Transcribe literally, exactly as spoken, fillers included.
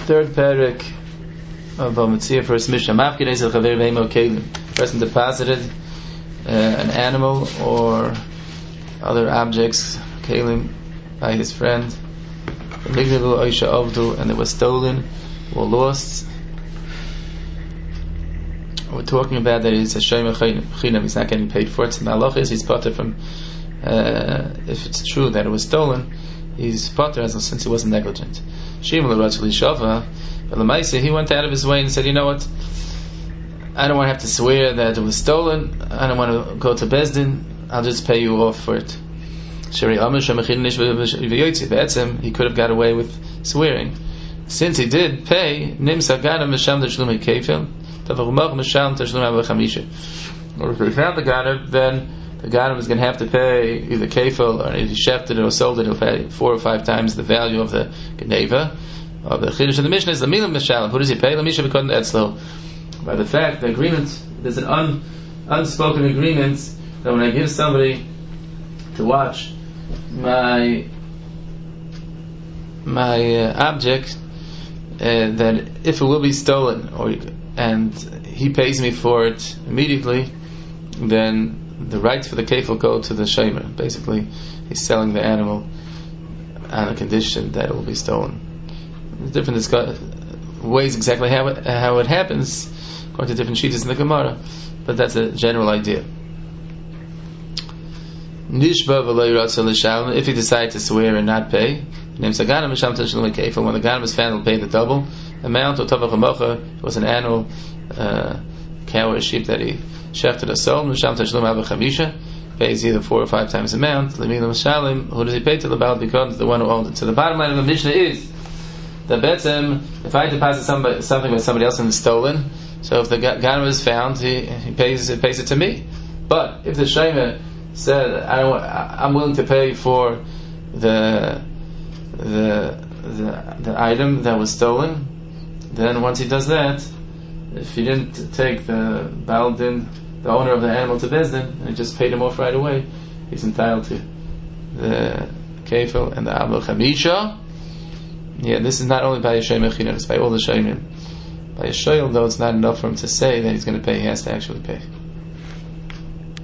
Third parak of Bamitzia, first Mishnah. Mafkin Ezel Chaver Behemo Kelim. Person deposited uh, an animal or other objects, Kelim, by his friend. And they were stolen or lost. We're talking about that he's a Shema Chinam, he's not getting paid for it. And Allah is he's potter from, uh, if it's true that it was stolen, he's potter since he wasn't negligent. Shimon L'Ratzli Shava, but L'Maisa, he went out of his way and said, you know what, I don't want to have to swear that it was stolen, I don't want to go to Bezdin, I'll just pay you off for it. He could have got away with swearing. Since he did pay, or if he found the Ganav, then the Ganav is going to have to pay either kefil, or if he shefted it or sold it, he'll pay four or five times the value of the Geneva. Of the Chiddush of the Mishnah is the Milam Mishalim. Who does he pay? Lamisha B'Kodin Etzlo. By the fact, the agreement, there's an un, unspoken agreement that when I give somebody to watch my my uh, object, uh, that if it will be stolen, or and he pays me for it immediately, then the rights for the kefil go to the shomer. Basically, he's selling the animal on a condition that it will be stolen. There's different discuss- ways exactly how it, how it happens, according to different sheets in the Gemara, but that's a general idea. If he decided to swear and not pay, when the Ganem is found, he'll pay the double amount. Or it was an animal, uh, cow or sheep that he shefted or sold. Pays either four or five times the amount. Who does he pay to the Baal? Because the one who owned it. So the bottom line of the Mishnah is that betzem, if I deposit somebody, something by somebody else and it's stolen, so if the Ganem is found, he, he pays he pays it to me. But if the Shomer said, I don't, I'm willing to pay for the the the the item that was stolen, then once he does that, if he didn't take the Baldin, the owner of the animal, to Bezdin, and he just paid him off right away, he's entitled to the kefil and the Abel Chamisha. Yeah, this is not only by Yeshem Echinah, it's by all the Shemim. By Yeshoyel, though, it's not enough for him to say that he's going to pay, he has to actually pay.